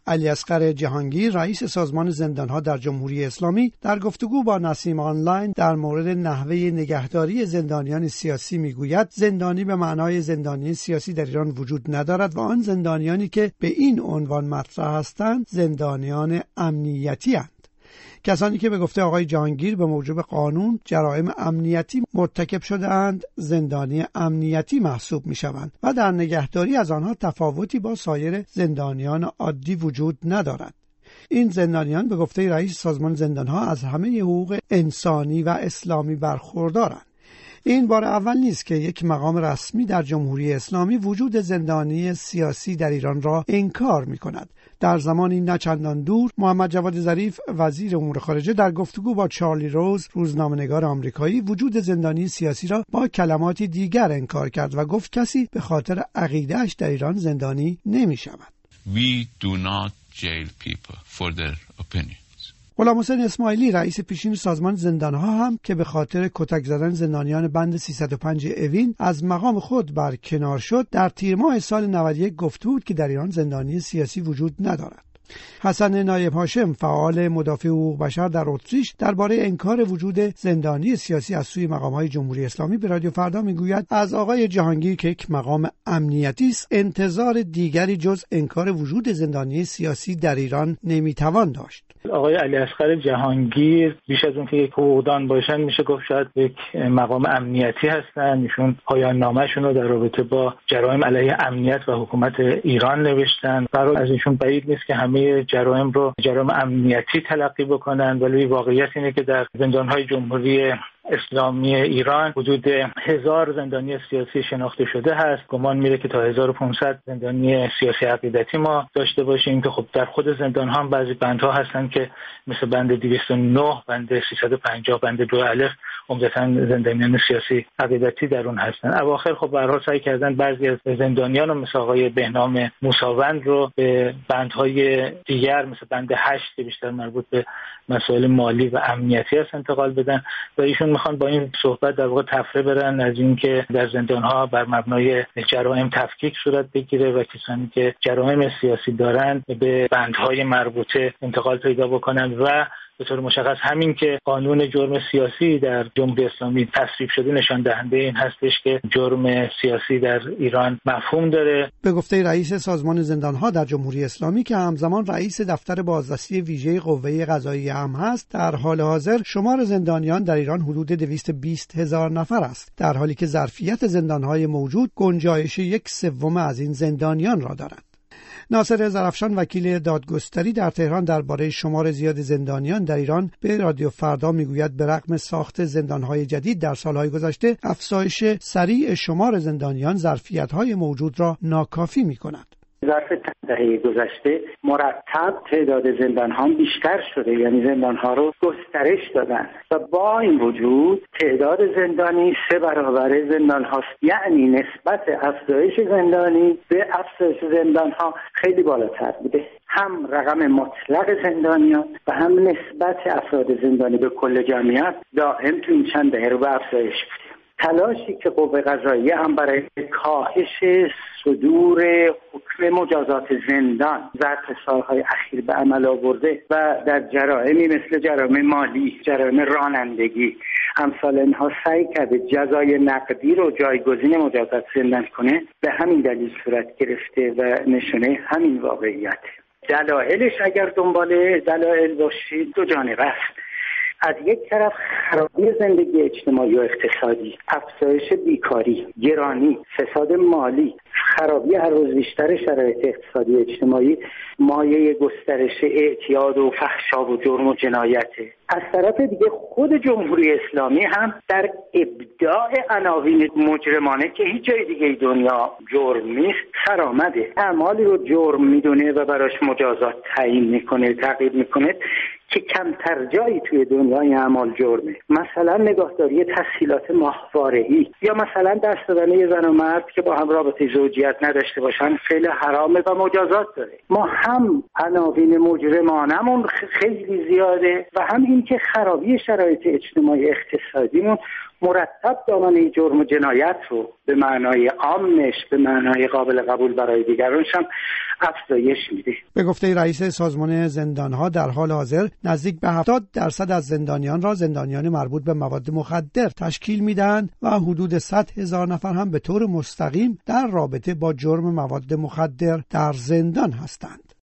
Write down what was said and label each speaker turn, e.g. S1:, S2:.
S1: علیاصغر جهانگیر رئیس سازمان زندانها در جمهوری اسلامی در گفتگو با نسیم آنلاین در مورد نحوه نگهداری زندانیان سیاسی میگوید زندانی به معنای زندانی سیاسی در ایران وجود ندارد و آن زندانیانی که به این عنوان مطرح هستند زندانیان امنیتی هستند. کسانی که به گفته آقای جهانگیر به موجب قانون جرایم امنیتی مرتکب شده‌اند زندانی امنیتی محسوب می‌شوند و در نگهداری از آنها تفاوتی با سایر زندانیان عادی وجود ندارد. این زندانیان به گفته رئیس سازمان زندانها از همه حقوق انسانی و اسلامی برخوردارند. این بار اول نیست که یک مقام رسمی در جمهوری اسلامی وجود زندانی سیاسی در ایران را انکار می‌کند. در زمانی نه چندان دور محمد جواد ظریف وزیر امور خارجه در گفتگو با چارلی روز روزنامه‌نگار آمریکایی وجود زندانی سیاسی را با کلماتی دیگر انکار کرد و گفت کسی به خاطر عقیده‌اش در ایران زندانی نمی‌شود.
S2: We do not jail people for their opinions.
S1: غلامحسین اسماعیلی رئیس پیشین سازمان زندانها هم که به خاطر کتک زدن زندانیان بند 305 اوین از مقام خود برکنار شد در تیر ماه سال 91 گفته بود که در ایران زندانی سیاسی وجود ندارد. حسن نایب هاشم فعال مدافع حقوق بشر در اتریش درباره انکار وجود زندانی سیاسی از سوی مقام‌های جمهوری اسلامی به رادیو فردا میگوید از آقای جهانگیر که یک مقام امنیتی است انتظار دیگری جز انکار وجود زندانی سیاسی در ایران نمیتوان داشت.
S3: آقای علیاصغر جهانگیر بیش از اون که یک حقوقدان باشن میشه گفت شاید یک مقام امنیتی هستن. ایشون پایان نامه‌شون رو در رابطه با جرایم علیه امنیت و حکومت ایران نوشتن. قرار از ایشون بعید نیست که همه جرایم رو جرایم امنیتی تلقی بکنن، ولی واقعیت اینه که در زندان‌های جمهوری اسلامی ایران حدود 1000 زندانی سیاسی شناخته شده هست. گمان میره که تا 1500 زندانی سیاسی عقیدتی ما داشته باشیم که خب در خود زندان ها هم بعضی بندها هستن که مثل بند 209 بند 350 بند 2 الف عمدتاً زندانیان سیاسی عقیدتی در اون هستن. اواخر خب به هر حال سعی کردن بعضی از زندانیان رو مثل آقای بهنام موساوند رو به بندهای دیگر مثل بند 8 که بیشتر مربوط به مسائل مالی و امنیتی است انتقال بدن و ایشون میخوان با این صحبت در واقع تفره برن از اینکه در زندان‌ها بر مبنای جرایم تفکیک صورت بگیره و کسانی که جرایم سیاسی دارن به بندهای مربوطه انتقال پیدا بکنن و به طور مشخص همین که قانون جرم سیاسی در جمهوری اسلامی تصویب شده نشان دهنده این هستش که جرم سیاسی در ایران مفهوم داره.
S1: به گفته رئیس سازمان زندانها در جمهوری اسلامی که همزمان رئیس دفتر بازرسی ویژه قوه قضاییه هم هست، در حال حاضر شمار زندانیان در ایران حدود 220,000 نفر است، در حالی که ظرفیت زندانهای موجود گنجایش 1/3 از این زندانیان را دارد. ناصر زرافشان وکیل دادگستری در تهران درباره شمار زیاد زندانیان در ایران به رادیو فردا میگوید به رغم ساخت زندانهای جدید در سالهای گذشته افزایش سریع شمار زندانیان ظرفیت‌های موجود را ناکافی می‌کند.
S4: ظرف دهه گذشته مرتب تعداد زندان‌ها بیشتر شده، یعنی زندان‌ها رو گسترش دادن و با این وجود تعداد زندانی 3 برابر زندان هاست. یعنی نسبت افزایش زندانی به افزایش زندان‌ها خیلی بالاتر بوده. هم رقم مطلق زندانیان و هم نسبت افراد زندانی به کل جمعیت دائم تو این چند دهه رو به افزایش بوده. تلاشی که قوه قضاییه هم برای کاهش صدور حکم مجازات زندان ظرف سالهای اخیر به عمل آورده و در جرائمی مثل جرایم مالی، جرایم رانندگی امثال اینها سعی کرده جزای نقدی رو جایگزین مجازات زندان کنه، به همین دلیل صورت گرفته و نشونه همین واقعیت. دلایلش اگر دنبال دلایل باشید دو جانبه است. از یک طرف خرابی زندگی اجتماعی و اقتصادی، افزایش بیکاری، گرانی، فساد مالی، خرابی هر روز بیشتر شرایط اقتصادی اجتماعی مایه گسترش اعتیاد و فحشا و جرم و جنایته. از طرف دیگه خود جمهوری اسلامی هم در ابداع عناوین مجرمانه که هیچ جای دیگه دنیا جرم نیست سرآمده، اعمالی رو جرم میدونه و براش مجازات تعیین میکنه، تعقیب میکنه که کمتر جایی توی دنیای اعمال جرمه. مثلا نگهداری تسهیلات ماهواره‌ای یا مثلا دست دادن یه زن و مرد که با هم رابطه زوجیت نداشته باشن فعل حرامه و مجازات داره. ما هم عناوین مجرمانمون خیلی زیاده و هم این که خرابی شرایط اجتماعی اقتصادیمون مرتب دامنه جرم و جنایت رو به معنای عامش، به معنای قابل قبول برای دیگرانش هم افزایش میده.
S1: به گفته رئیس سازمان زندانها در حال حاضر نزدیک به 70% از زندانیان را زندانیان مربوط به مواد مخدر تشکیل میدهند و حدود 100,000 نفر هم به طور مستقیم در رابطه با جرم مواد مخدر در زندان هستند.